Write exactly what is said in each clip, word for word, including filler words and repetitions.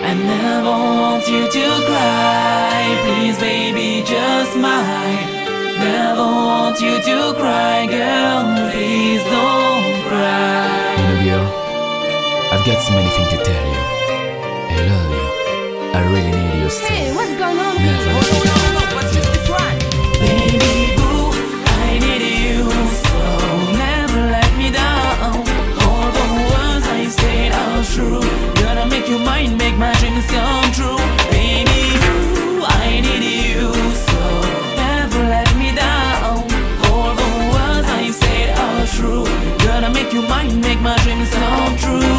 I never want you to cry. Please baby, just smile. Never want you to cry, girl. Please don't cry. You know, girl, I've got so many things to tell you. I love you. I really need you still. Hey, what's going on? Never let me down. Baby boo, I need you so. Never let me down. All the words I said are true. Gonna make you mine, make my dreams come true. Baby boo, I need you so. Never let me down. All the words I said are true. Gonna make you mine, make my dreams come true.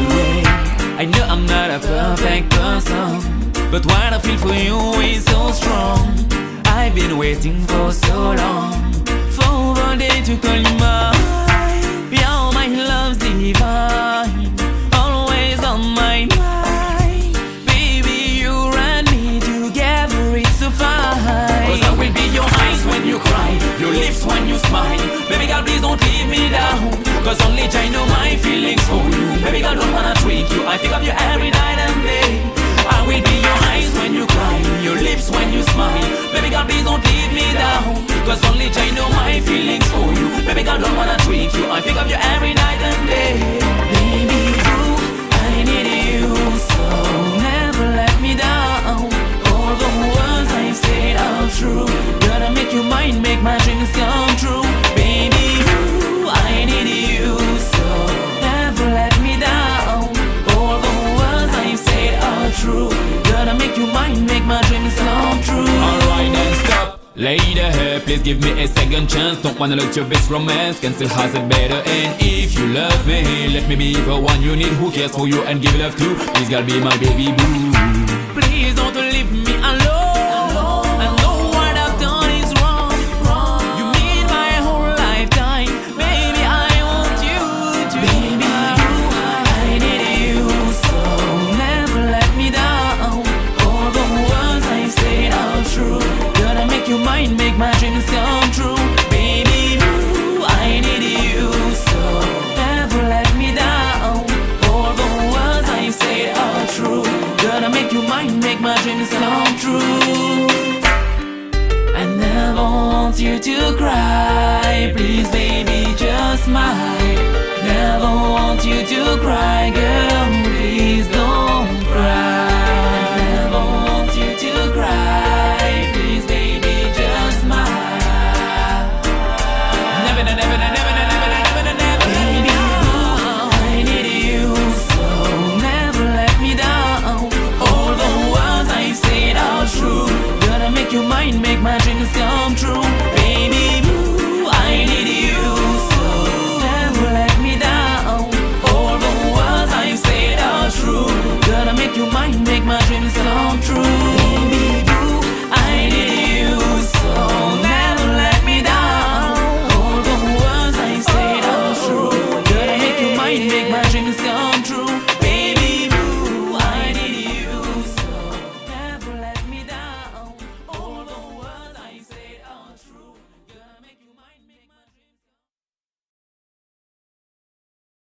I know I'm not a perfect person, but what I feel for you is so strong. I've been waiting for so long for the day to call you mine. You're my love's divine, always on my mind. Baby, you and me together, it's so fine. Cause I will be your eyes when you cry, your lips when you smile. Baby girl, please don't leave me down, cause only I know my feelings for you. Baby girl, don't wanna trick you, I think of you every night and day. I will be your eyes when you cry, your lips when you smile. Baby girl, please don't leave me down, cause only I know my feelings for you. Baby girl, don't wanna trick you, I think of you every night and day. Baby boo, I need you so. Never let me down. All the words I said are true. Gonna make you mine, make my dreams come true. Baby boo, I need you so. Never let me down. All the words I said are true. Gonna make you mine, make my dreams come true. Alright then stop, lady here, please give me a second chance. Don't wanna lose your best romance, can still has it better. And if you love me, let me be the one you need, who cares for you and give love to. Please girl, be my baby boo. Please don't leave me alone. I know what I've done is wrong. You mean my whole lifetime. Baby, I want you to. Baby, I need you so. Never let me down. All the words I said are true. Gonna make you mine, make my dreams come true. Baby, I need you so. Never let me down. All the words I said are true. Gonna make you mine, make my dreams come true. I never want you to cry. Please baby, just smile.